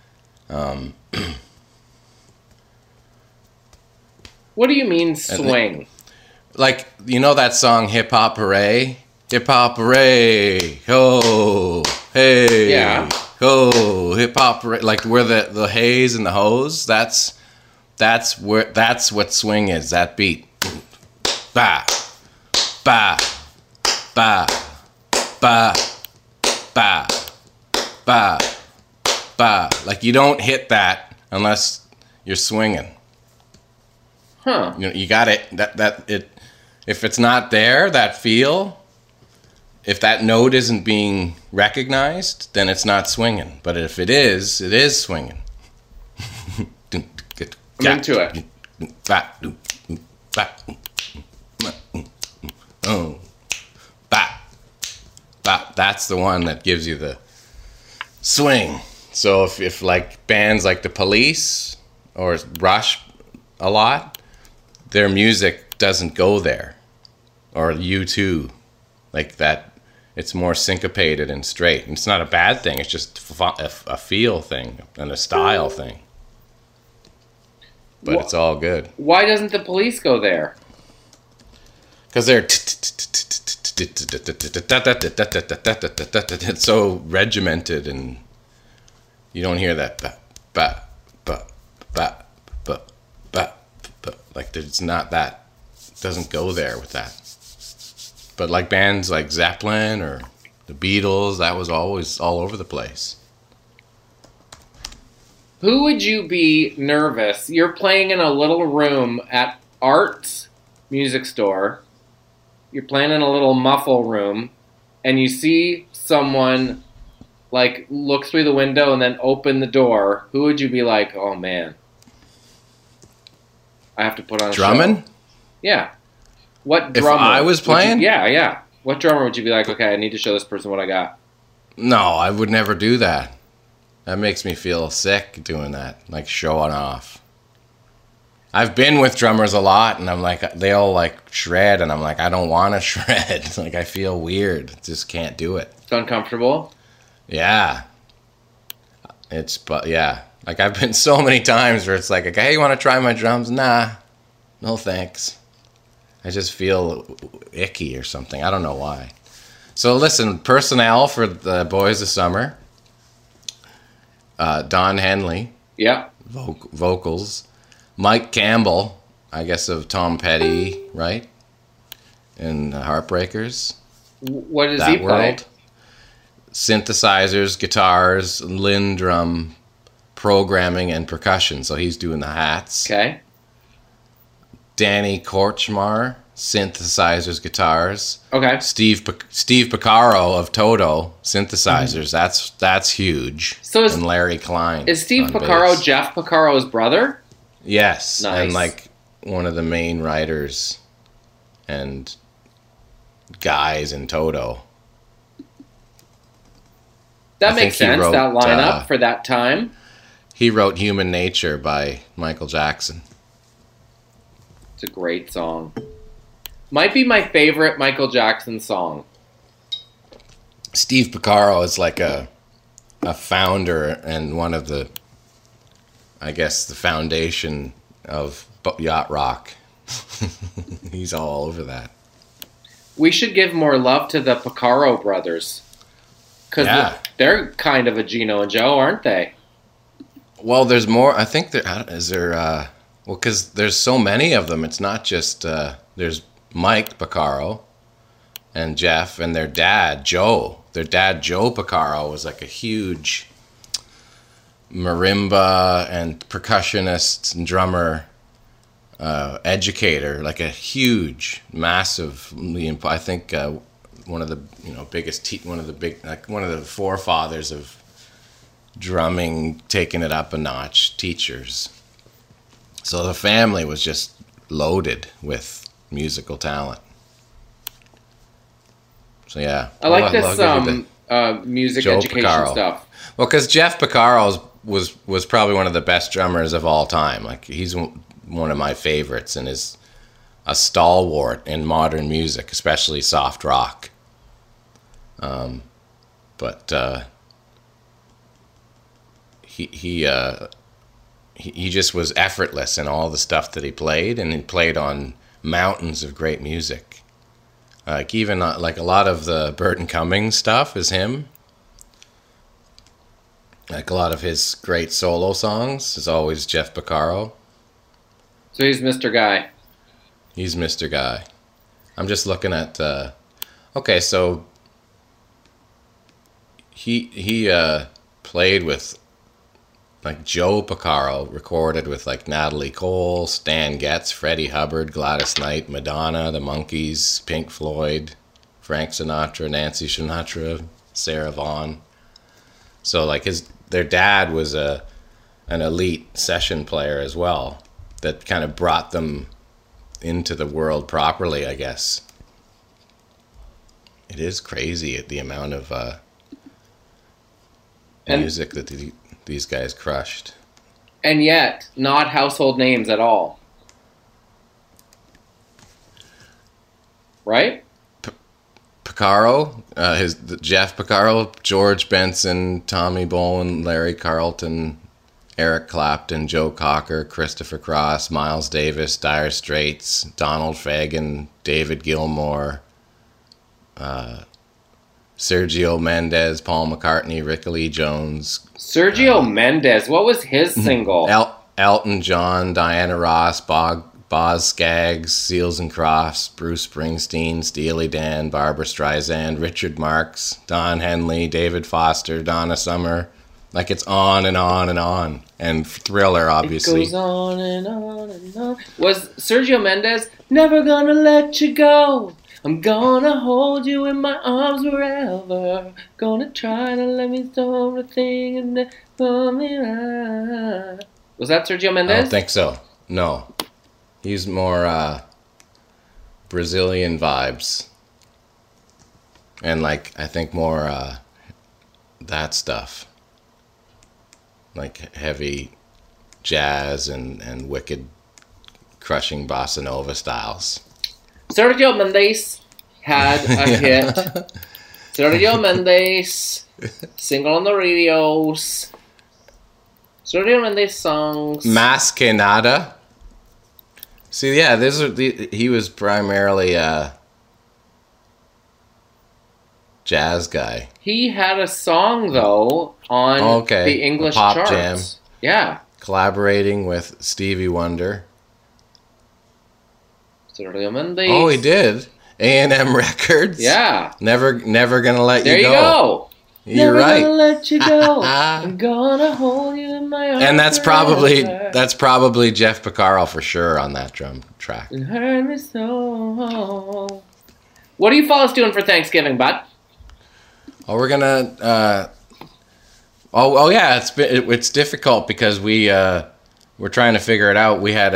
Speaker 3: What do you mean swing?
Speaker 2: Like, you know that song Hip Hop Hooray? Hip Hop Hooray, ho, hey,
Speaker 3: yeah,
Speaker 2: ho, hip hop hooray. Like where the haze and the hose, that's what swing is, that beat. Ba, ba, ba, ba, ba, ba, ba. Like you don't hit that unless you're swinging.
Speaker 3: Huh.
Speaker 2: You know, you got it. If it's not there, that feel, if that note isn't being recognized, then it's not swinging. But if it is swinging.
Speaker 3: I'm into it.
Speaker 2: That's the one that gives you the swing. So if like bands like the Police or Rush a lot, their music doesn't go there, or U2, like that. It's more syncopated and straight. And it's not a bad thing. It's just a feel thing and a style thing. But it's all good.
Speaker 3: Why doesn't the Police go there?
Speaker 2: Because they're it's so regimented, and you don't hear that like it's not that, doesn't go there with that. But like bands like Zeppelin or the Beatles, that was always all over the place.
Speaker 3: Who would you be nervous? You're playing in a little room at Art's music store. You're playing in a little muffle room, and you see someone like look through the window and then open the door. Who would you be like, oh man, I have to put on a
Speaker 2: drumming?
Speaker 3: show? Yeah. What drummer?
Speaker 2: If I was playing?
Speaker 3: Yeah. What drummer would you be like, okay, I need to show this person what I got?
Speaker 2: No, I would never do that. That makes me feel sick doing that, like showing off. I've been with drummers a lot, and I'm like, they all like shred, and I'm like, I don't want to shred. Like, I feel weird. Just can't do it.
Speaker 3: It's uncomfortable?
Speaker 2: Yeah. But yeah. Like, I've been so many times where it's like, okay, you want to try my drums? Nah, no thanks. I just feel icky or something. I don't know why. So listen, personnel for the Boys of Summer. Don Henley.
Speaker 3: Yeah.
Speaker 2: Vocals. Mike Campbell, I guess of Tom Petty, right? And Heartbreakers.
Speaker 3: What does he play?
Speaker 2: Synthesizers, guitars, Lindrum, programming, and percussion. So he's doing the hats.
Speaker 3: Okay.
Speaker 2: Danny Korchmar, synthesizers, guitars.
Speaker 3: Okay.
Speaker 2: Steve Porcaro of Toto, synthesizers. That's huge.
Speaker 3: So
Speaker 2: and Larry Klein.
Speaker 3: Is Steve Porcaro Jeff Porcaro's brother?
Speaker 2: Yes.
Speaker 3: Nice.
Speaker 2: And like one of the main writers and guys in Toto.
Speaker 3: That makes sense, that lineup for that time.
Speaker 2: He wrote Human Nature by Michael Jackson.
Speaker 3: It's a great song. Might be my favorite Michael Jackson song.
Speaker 2: Steve Porcaro is like a founder and one of the, I guess, the foundation of yacht rock. He's all over that.
Speaker 3: We should give more love to the Porcaro brothers. Because they're kind of a Gino and Joe, aren't they?
Speaker 2: Well, there's more. I think well, because there's so many of them. It's not just, there's Mike Porcaro and Jeff and their dad, Joe. Their dad, Joe Porcaro, was like a huge marimba and percussionist and drummer educator, like a huge, massive, I think, one of the biggest, one of the forefathers of drumming, taking it up a notch, teachers. So the family was just loaded with musical talent. So yeah,
Speaker 3: I like this music
Speaker 2: Joe
Speaker 3: education
Speaker 2: Porcaro
Speaker 3: stuff.
Speaker 2: Well, because Jeff Porcaro was probably one of the best drummers of all time. Like, he's one of my favorites and is a stalwart in modern music, especially soft rock. But he just was effortless in all the stuff that he played, and he played on mountains of great music. Like, even like a lot of the Burton Cummings stuff is him. Like, a lot of his great solo songs is always Jeff Porcaro.
Speaker 3: So he's Mr. Guy.
Speaker 2: He's Mr. Guy. I'm just looking at. Okay, so he played with, like, Joe Porcaro, recorded with like Natalie Cole, Stan Getz, Freddie Hubbard, Gladys Knight, Madonna, the Monkees, Pink Floyd, Frank Sinatra, Nancy Sinatra, Sarah Vaughan. So like their dad was an elite session player as well, that kind of brought them into the world properly, I guess. It is crazy the amount of music that these guys crushed.
Speaker 3: And yet, not household names at all. Right?
Speaker 2: Porcaro, Jeff Porcaro, George Benson, Tommy Bolin, Larry Carlton, Eric Clapton, Joe Cocker, Christopher Cross, Miles Davis, Dire Straits, Donald Fagen, David Gilmour, Sergio Mendes, Paul McCartney, Rick Lee Jones.
Speaker 3: Sergio Mendes, what was his single?
Speaker 2: Elton John, Diana Ross, Boz Scaggs, Seals and Crofts, Bruce Springsteen, Steely Dan, Barbra Streisand, Richard Marx, Don Henley, David Foster, Donna Summer. Like, it's on and on and on. And Thriller, obviously.
Speaker 3: It goes on and on and on. Was Sergio Mendes, never gonna let you go. I'm gonna hold you in my arms forever. Gonna try to let me do the thing and then pull me out. Was that Sergio Mendes?
Speaker 2: I don't think so. No. He's more Brazilian vibes. And, like, I think more that stuff. Like heavy jazz and wicked crushing bossa nova styles.
Speaker 3: Sergio Mendes had a hit. Sergio Mendes, single on the radios. So when they songs.
Speaker 2: Mas que nada. See, yeah, he was primarily a jazz guy.
Speaker 3: He had a song, though, on the English
Speaker 2: pop
Speaker 3: charts.
Speaker 2: Jam.
Speaker 3: Yeah.
Speaker 2: Collaborating with Stevie Wonder.
Speaker 3: Oh,
Speaker 2: he did. A&M Records.
Speaker 3: Yeah.
Speaker 2: Never gonna let
Speaker 3: you go. There you go.
Speaker 2: You're right.
Speaker 3: Never gonna let you go. I'm gonna hold you in my arms.
Speaker 2: And that's probably Jeff Porcaro for sure on that drum track.
Speaker 3: It hurt me so. What are you fellas doing for Thanksgiving, bud?
Speaker 2: Oh, we're gonna. Yeah. It's difficult because we're trying to figure it out. We had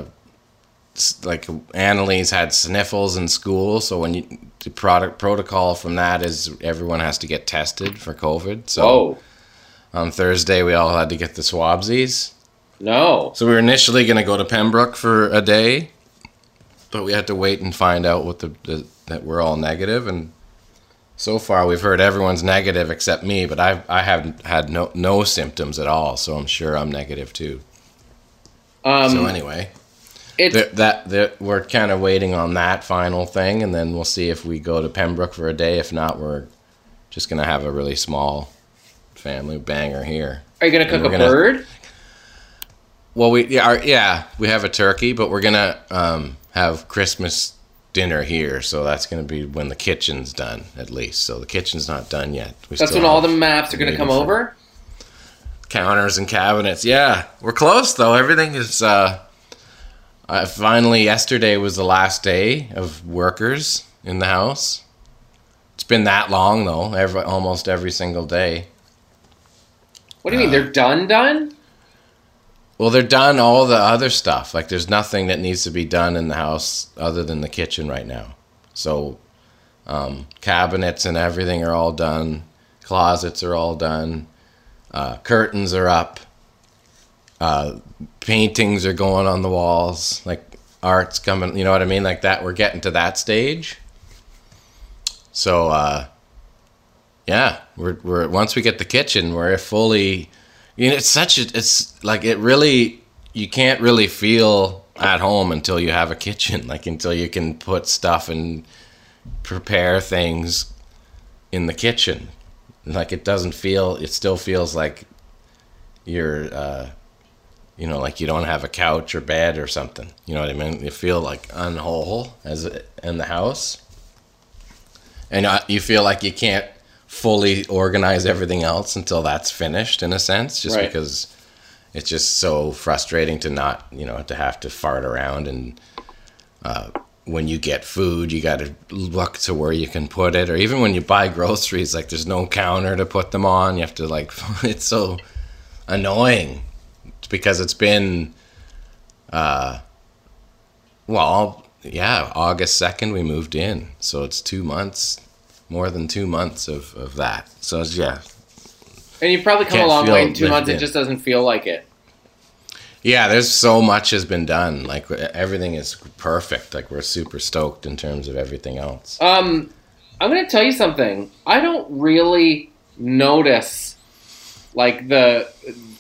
Speaker 2: Annalise had sniffles in school, so the protocol from that is everyone has to get tested for COVID. So on Thursday we all had to get the swabsies.
Speaker 3: No.
Speaker 2: So we were initially going to go to Pembroke for a day, but we had to wait and find out that we're all negative. And so far we've heard everyone's negative except me, but I haven't had no symptoms at all, so I'm sure I'm negative too. So anyway. We're kind of waiting on that final thing, and then we'll see if we go to Pembroke for a day. If not, we're just going to have a really small family banger here.
Speaker 3: Are you going to cook a bird?
Speaker 2: Well, we have a turkey, but we're going to have Christmas dinner here, so that's going to be when the kitchen's done, at least. So the kitchen's not done yet.
Speaker 3: That's when all the maps are going to come over?
Speaker 2: Counters and cabinets, yeah. We're close, though. Everything is... finally, yesterday was the last day of workers in the house. It's been that long, though, almost every single day.
Speaker 3: What do you mean? They're done?
Speaker 2: Well, they're done all the other stuff. Like, there's nothing that needs to be done in the house other than the kitchen right now. So, cabinets and everything are all done. Closets are all done. Curtains are up. Paintings are going on the walls, like art's coming, you know what I mean, like that. We're getting to that stage. So we're once we get the kitchen, we're fully, it's like it really, you can't really feel at home until you have a kitchen, like until you can put stuff and prepare things in the kitchen. Like it still feels like you're like you don't have a couch or bed or something. You know what I mean? You feel like unwhole in the house. And you feel like you can't fully organize everything else until that's finished, in a sense, just because it's just so frustrating to not, to have to fart around. And when you get food, you got to look to where you can put it. Or even when you buy groceries, like there's no counter to put them on. You have to it's so annoying. Because it's been, August 2nd we moved in. So it's 2 months, more than 2 months of that. So, yeah.
Speaker 3: And you've probably come a long way in 2 months. It just doesn't feel like it.
Speaker 2: Yeah, there's so much has been done. Like, everything is perfect. Like, we're super stoked in terms of everything else.
Speaker 3: I'm going to tell you something. I don't really notice, like, the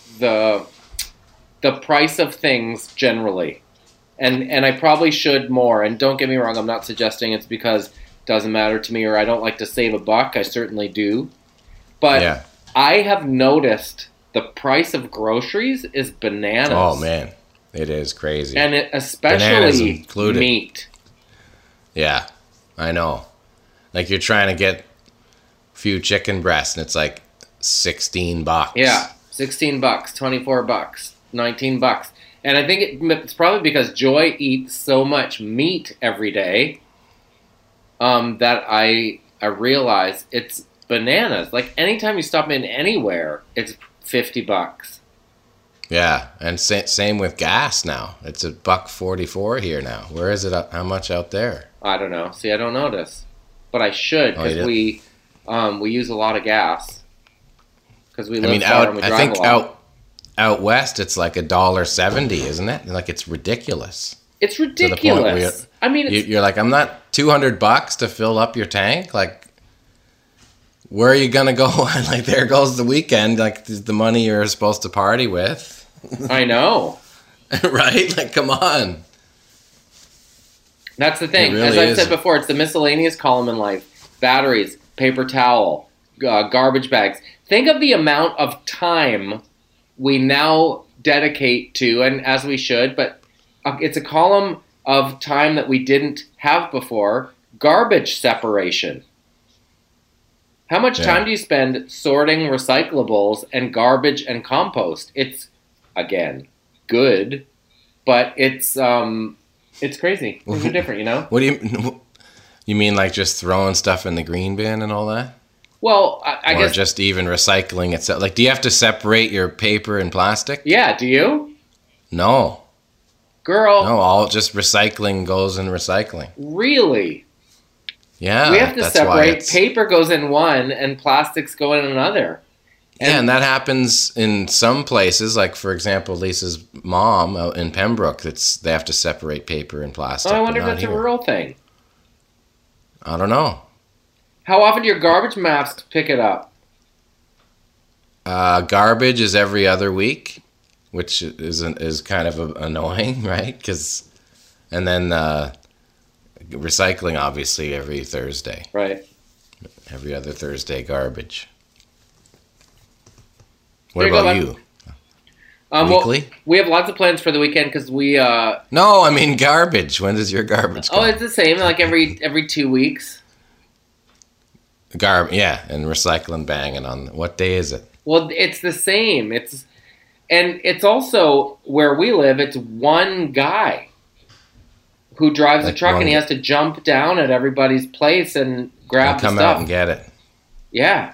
Speaker 3: price of things generally, and I probably should more. And don't get me wrong, I'm not suggesting it's because it doesn't matter to me or I don't like to save a buck. I certainly do, but I have noticed the price of groceries is bananas.
Speaker 2: Oh man, it is crazy,
Speaker 3: and especially meat.
Speaker 2: Yeah, I know. Like you're trying to get a few chicken breasts, and it's like $16.
Speaker 3: Yeah, $16, $24. $19, and I think it's probably because Joy eats so much meat every day that I realize it's bananas. Like anytime you stop in anywhere, it's $50.
Speaker 2: Yeah, and same with gas now. It's $1.44 here now. Where is it? How much out there?
Speaker 3: I don't know. See, I don't notice, but I should because we use a lot of gas because we live far and we drive a lot.
Speaker 2: Out west, it's like $1.70, isn't it? Like it's ridiculous.
Speaker 3: It's ridiculous. I mean,
Speaker 2: you're like, I'm not $200 to fill up your tank. Like, where are you gonna go? Like, there goes the weekend. Like, the money you're supposed to party with.
Speaker 3: I know.
Speaker 2: Right? Like, come on.
Speaker 3: That's the thing.
Speaker 2: Really
Speaker 3: As I've said before, it's the miscellaneous column in life. Batteries, paper towel, garbage bags. Think of the amount of time we now dedicate to, and as we should, but it's a column of time that we didn't have before. Garbage separation. How much time do you spend sorting recyclables and garbage and compost? It's, again, good, but it's crazy. Things are different, you know?
Speaker 2: What do you mean, like just throwing stuff in the green bin and all that?
Speaker 3: Well, I guess...
Speaker 2: Or just even recycling itself. Like, do you have to separate your paper and plastic?
Speaker 3: Yeah, do you?
Speaker 2: No.
Speaker 3: Girl.
Speaker 2: No, all just recycling goes in recycling.
Speaker 3: Really?
Speaker 2: Yeah.
Speaker 3: We have to separate. Paper goes in one and plastics go in another.
Speaker 2: And that happens in some places. Like, for example, Lisa's mom out in Pembroke, they have to separate paper and plastic.
Speaker 3: Oh, I wonder if that's a rural thing.
Speaker 2: I don't know.
Speaker 3: How often do your garbage masks pick it up?
Speaker 2: Garbage is every other week, which is kind of annoying, right? And then recycling, obviously, every Thursday.
Speaker 3: Right.
Speaker 2: Every other Thursday, garbage. What about you? Weekly?
Speaker 3: Well, we have lots of plans for the weekend because we...
Speaker 2: No, I mean garbage. When does your garbage come?
Speaker 3: Oh, it's the same, like every 2 weeks.
Speaker 2: Yeah, and recycling banging on... What day is it?
Speaker 3: Well, it's the same. And it's also, where we live, it's one guy who drives a truck, and he has to jump down at everybody's place and grab the stuff.
Speaker 2: Come out and get it.
Speaker 3: Yeah.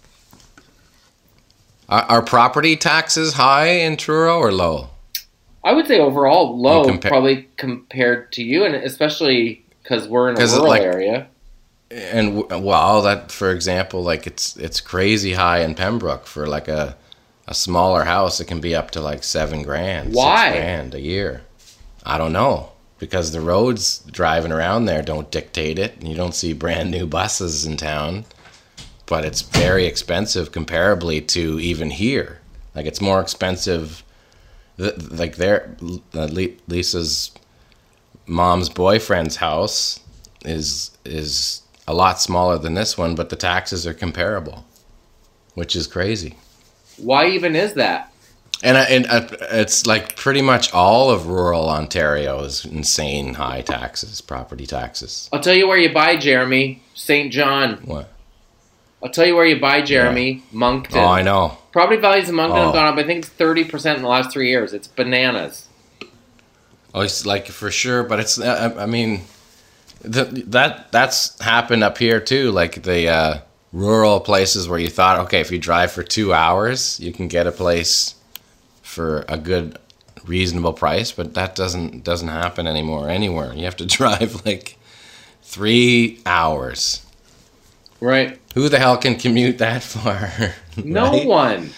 Speaker 2: Are property taxes high in Truro or low?
Speaker 3: I would say overall low, probably compared to you, and especially because we're in a rural area.
Speaker 2: And well, that, for example, like it's crazy high in Pembroke for like a smaller house. It can be up to like $7,000.
Speaker 3: Why?
Speaker 2: $6,000 a year. I don't know, because the roads driving around there don't dictate it, and you don't see brand new buses in town. But it's very expensive comparably to even here. Like, it's more expensive. Like, Lisa's mom's boyfriend's house is a lot smaller than this one, but the taxes are comparable, which is crazy.
Speaker 3: Why even is that?
Speaker 2: And it's like pretty much all of rural Ontario is insane high taxes, property taxes.
Speaker 3: I'll tell you where you buy, Jeremy. St. John.
Speaker 2: What?
Speaker 3: I'll tell you where you buy, Jeremy. Yeah. Moncton.
Speaker 2: Oh, I know.
Speaker 3: Property values in Moncton have gone up. I think it's 30% in the last 3 years. It's bananas.
Speaker 2: Oh, it's like for sure, but it's. I mean, that's happened up here too. Like the rural places where you thought, okay, if you drive for 2 hours, you can get a place for a good, reasonable price. But that doesn't happen anymore anywhere. You have to drive like 3 hours.
Speaker 3: Right.
Speaker 2: Who the hell can commute that far?
Speaker 3: No one.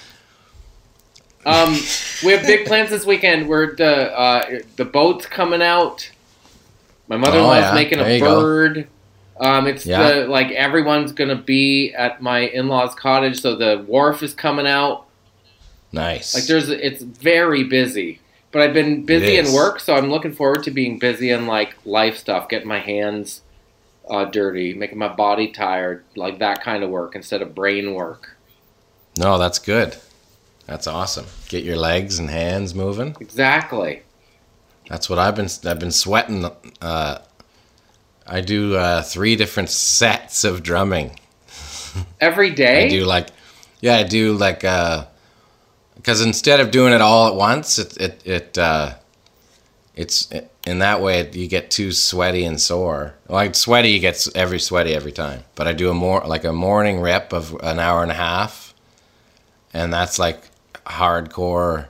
Speaker 3: We have big plans this weekend. We're the boat's coming out. My mother-in-law's making a bird. Like everyone's gonna be at my in-laws' cottage, so the wharf is coming out.
Speaker 2: Nice.
Speaker 3: Like it's very busy. But I've been busy in work, so I'm looking forward to being busy in like life stuff, getting my hands dirty, making my body tired, like that kind of work instead of brain work.
Speaker 2: No, that's good. That's awesome. Get your legs and hands moving.
Speaker 3: Exactly.
Speaker 2: That's what I've been sweating. I do 3 different sets of drumming.
Speaker 3: Every day?
Speaker 2: I do like because instead of doing it all at once, it's in that way you get too sweaty and sore. Like sweaty, you get sweaty every time. But I do a morning rip of an hour and a half, and that's like hardcore,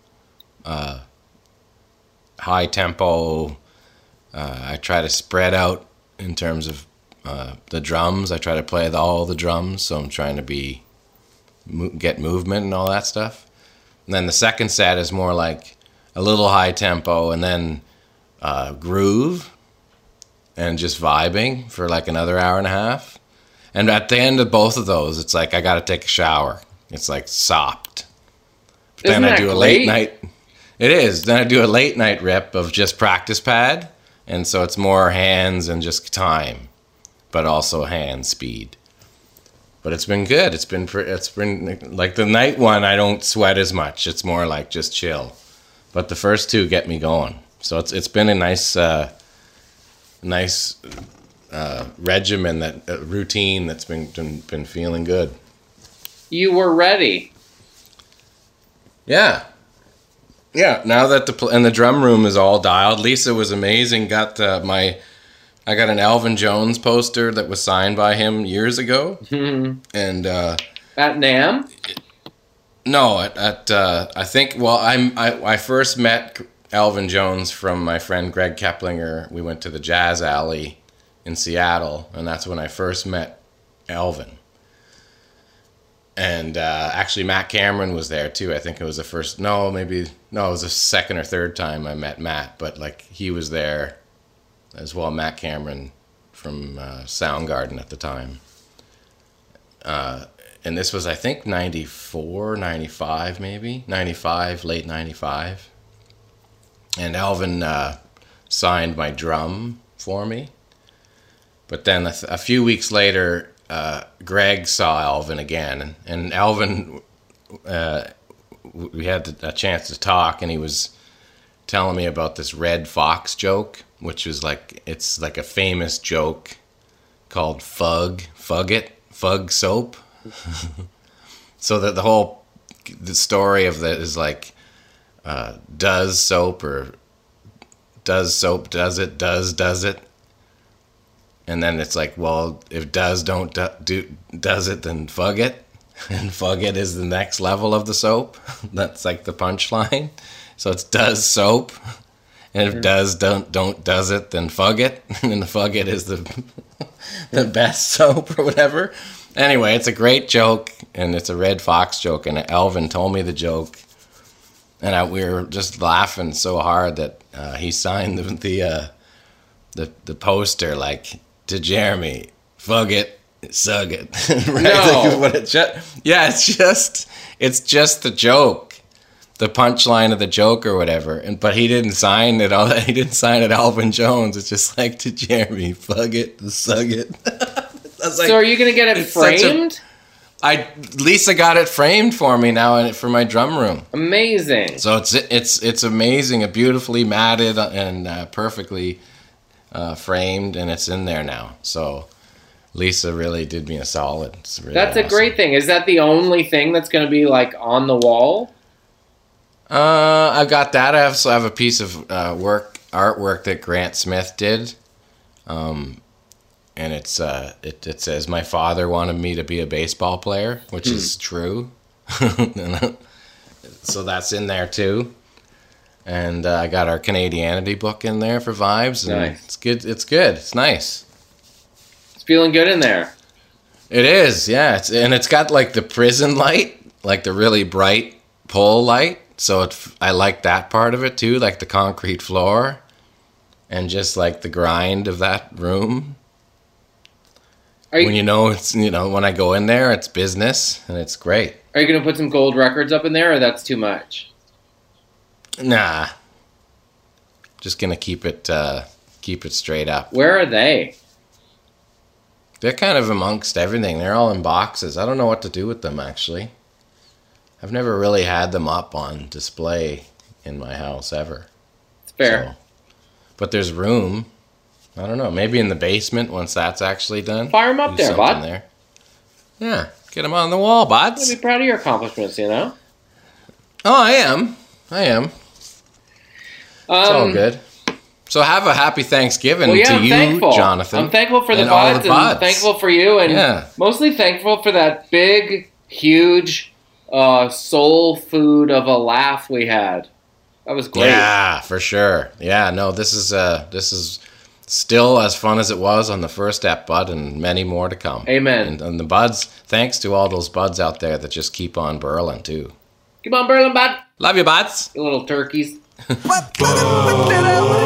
Speaker 2: high tempo. I try to spread out in terms of the drums. I try to play all the drums, so I'm trying to get movement and all that stuff. And then the second set is more like a little high tempo, and then groove, and just vibing for like another hour and a half. And at the end of both of those, it's like I got to take a shower. It's like sopped.
Speaker 3: Then I do a late
Speaker 2: night. It is. Then I do a late night rip of just practice pad. And so it's more hands and just time, but also hand speed. But it's been good. It's been like the night one, I don't sweat as much. It's more like just chill. But the first two get me going. So it's been a nice regimen, routine that's been feeling good.
Speaker 3: You were ready.
Speaker 2: Yeah. Now that the drum room is all dialed, Lisa was amazing. I got an Elvin Jones poster that was signed by him years ago, and
Speaker 3: at NAMM.
Speaker 2: No, I think. Well, I first met Elvin Jones from my friend Greg Keplinger. We went to the Jazz Alley in Seattle, and that's when I first met Elvin. And actually, Matt Cameron was there too. I think it was the first. It was the second or third time I met Matt. But like he was there as well. Matt Cameron from Soundgarden at the time. And this was, I think, 94, 95 maybe. 95, late 95. And Elvin signed my drum for me. But then a few weeks later, Greg saw Elvin again. And Elvin, we had a chance to talk, and he was telling me about this Red Fox joke, which was it's like a famous joke called Fug soap. So that the story of that is like, does soap does it? And then it's like, well, if does it, then fug it. And fug it is the next level of the soap. That's like the punchline. So it's does soap. And if does it, then fug it. And the fug it is the best soap or whatever. Anyway, it's a great joke, and it's a Red Fox joke, and Elvin told me the joke, and we were just laughing so hard that he signed the poster like, to Jeremy, fug it, sug it. Right?
Speaker 3: No.
Speaker 2: Like, it's just the joke, the punchline of the joke or whatever. But he didn't sign it all. He didn't sign it Elvin Jones. It's just like, to Jeremy, fug it, sug it. Like,
Speaker 3: so are you gonna get it framed?
Speaker 2: Lisa got it framed for me now for my drum room.
Speaker 3: Amazing.
Speaker 2: So it's amazing, beautifully matted and perfectly framed, and it's in there now. So Lisa really did me a solid. Really
Speaker 3: that's awesome. A great thing. Is that the only thing that's going to be like on the wall?
Speaker 2: I've got that. I also have a piece of artwork that Grant Smith did. And it says, my father wanted me to be a baseball player, which is true. So that's in there too. And I got our Canadianity book in there for vibes. And
Speaker 3: nice.
Speaker 2: It's good. It's good. It's nice.
Speaker 3: It's feeling good in there.
Speaker 2: It is, yeah. It's got like the prison light, like the really bright pole light. So I like that part of it too, like the concrete floor and just like the grind of that room. When when I go in there, it's business and it's great.
Speaker 3: Are you going to put some gold records up in there, or that's too much?
Speaker 2: Nah. Just going to keep it straight up.
Speaker 3: Where are they?
Speaker 2: They're kind of amongst everything. They're all in boxes. I don't know what to do with them, actually. I've never really had them up on display in my house ever.
Speaker 3: It's fair.
Speaker 2: But there's room. I don't know. Maybe in the basement once that's actually done.
Speaker 3: Fire them up there, bud.
Speaker 2: There. Yeah. Get them on the wall, buds.
Speaker 3: I'd be proud of your accomplishments, you know?
Speaker 2: Oh, I am. It's all good. So have a happy Thanksgiving to you,
Speaker 3: thankful.
Speaker 2: Jonathan.
Speaker 3: I'm thankful for the buds, and thankful for you, and mostly thankful for that big, huge soul food of a laugh we had. That was great.
Speaker 2: Yeah, for sure. Yeah, no, this is still as fun as it was on the first ep, bud, and many more to come.
Speaker 3: Amen.
Speaker 2: And the buds, thanks to all those buds out there that just keep on burling, too.
Speaker 3: Keep on burling, bud.
Speaker 2: Love you, buds.
Speaker 3: You little turkeys.